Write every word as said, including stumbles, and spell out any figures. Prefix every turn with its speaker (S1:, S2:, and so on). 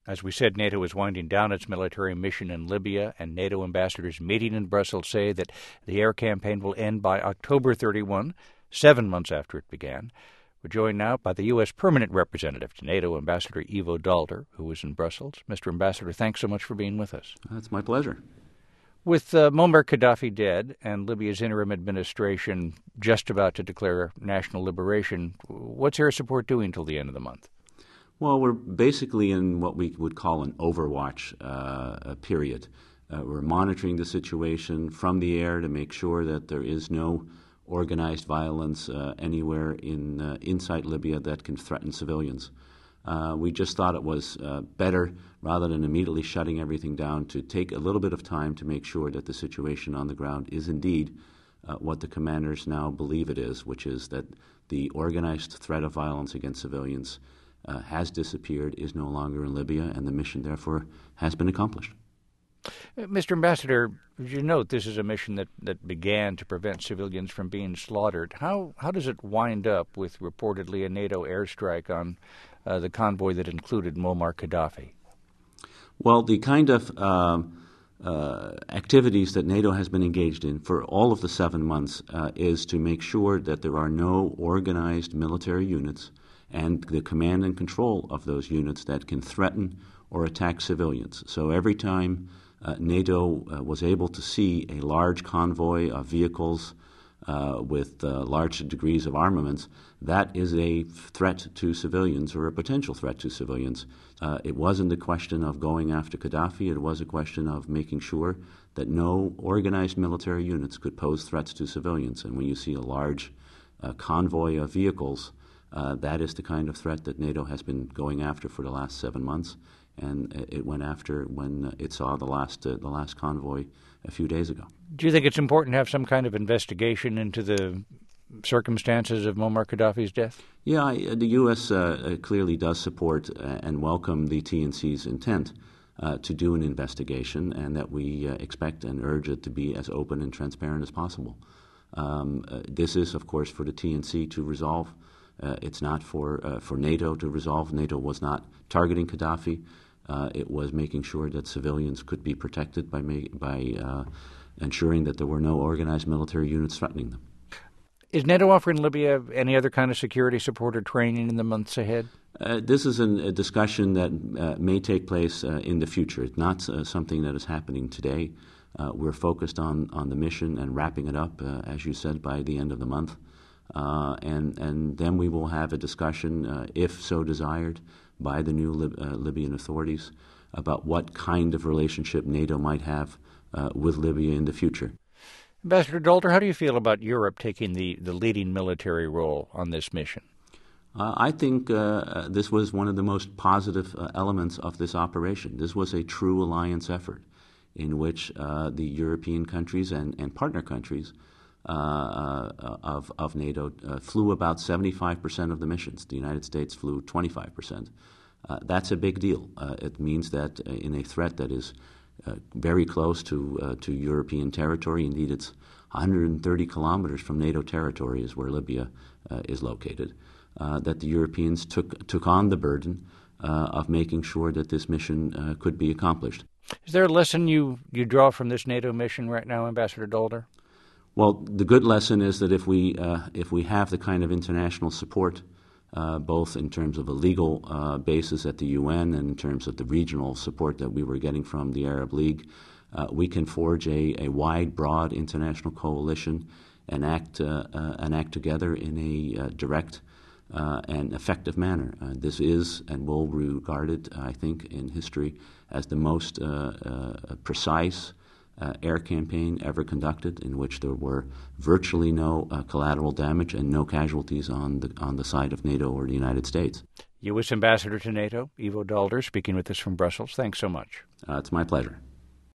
S1: As we said, NATO is winding down its military mission in Libya, and NATO ambassadors meeting in Brussels say that the air campaign will end by October thirty-first, seven months after it began. We're joined now by the U S permanent representative to NATO, Ambassador Ivo Daalder, who is in Brussels. Mister Ambassador, thanks so much for being with us.
S2: It's my pleasure.
S1: With uh, Muammar Gaddafi dead and Libya's interim administration just about to declare national liberation, what's air support doing till the end of the month?
S2: Well, we're basically in what we would call an overwatch uh, period. Uh, we're monitoring the situation from the air to make sure that there is no organized violence uh, anywhere in uh, inside Libya that can threaten civilians. Uh, we just thought it was uh, better, rather than immediately shutting everything down, to take a little bit of time to make sure that the situation on the ground is indeed uh, what the commanders now believe it is, which is that the organized threat of violence against civilians uh, has disappeared, is no longer in Libya, and the mission, therefore, has been accomplished.
S1: Mister Ambassador, as you note, this is a mission that, that began to prevent civilians from being slaughtered. How how does it wind up with reportedly a NATO airstrike on uh, the convoy that included Muammar Gaddafi?
S2: Well, the kind of uh, uh, activities that NATO has been engaged in for all of the seven months uh, is to make sure that there are no organized military units and the command and control of those units that can threaten or attack civilians. So every time uh, NATO uh, was able to see a large convoy of vehicles uh, with uh, large degrees of armaments, that is a threat to civilians or a potential threat to civilians. Uh, it wasn't a question of going after Gaddafi. It was a question of making sure that no organized military units could pose threats to civilians. And when you see a large uh, convoy of vehicles, uh, that is the kind of threat that NATO has been going after for the last seven months. And it went after when it saw the last uh, the last convoy a few days ago.
S1: Do you think it's important to have some kind of investigation into the circumstances of Muammar Gaddafi's death?
S2: Yeah, I, the U S uh, clearly does support uh, and welcome the T N C's intent uh, to do an investigation, and that we uh, expect and urge it to be as open and transparent as possible. Um, uh, this is, of course, for the T N C to resolve. Uh, it's not for uh, for NATO to resolve. NATO was not targeting Gaddafi. Uh, it was making sure that civilians could be protected by ma- by uh, ensuring that there were no organized military units threatening them.
S1: Is NATO offering Libya any other kind of security support or training in the months ahead?
S2: Uh, this is an, a discussion that uh, may take place uh, in the future. It's not uh, something that is happening today. Uh, we're focused on, on the mission and wrapping it up, uh, as you said, by the end of the month. Uh, and, and then we will have a discussion, uh, if so desired, by the new Lib- uh, Libyan authorities about what kind of relationship NATO might have uh, with Libya in the future.
S1: Ambassador Daalder, how do you feel about Europe taking the, the leading military role on this mission?
S2: Uh, I think uh, this was one of the most positive uh, elements of this operation. This was a true alliance effort in which uh, the European countries and, and partner countries uh, uh, of, of NATO uh, flew about seventy-five percent of the missions. The United States flew twenty-five percent. Uh, that's a big deal. Uh, it means that uh, in a threat that is uh, very close to uh, to European territory, indeed it's one hundred thirty kilometers from NATO territory is where Libya uh, is located, uh, that the Europeans took took on the burden uh, of making sure that this mission uh, could be accomplished.
S1: Is there a lesson you, you draw from this NATO mission right now, Ambassador Daalder?
S2: Well, the good lesson is that if we uh, if we have the kind of international support, uh, both in terms of a legal uh, basis at the U N and in terms of the regional support that we were getting from the Arab League, uh, we can forge a, a wide, broad international coalition and act uh, uh, and act together in a uh, direct uh, and effective manner. Uh, this is and will be regarded, I think, in history as the most uh, uh, precise Uh, air campaign ever conducted, in which there were virtually no uh, collateral damage and no casualties on the on the side of NATO or the United States.
S1: U S Ambassador to NATO, Ivo Daalder, speaking with us from Brussels. Thanks so much.
S2: Uh, it's my pleasure.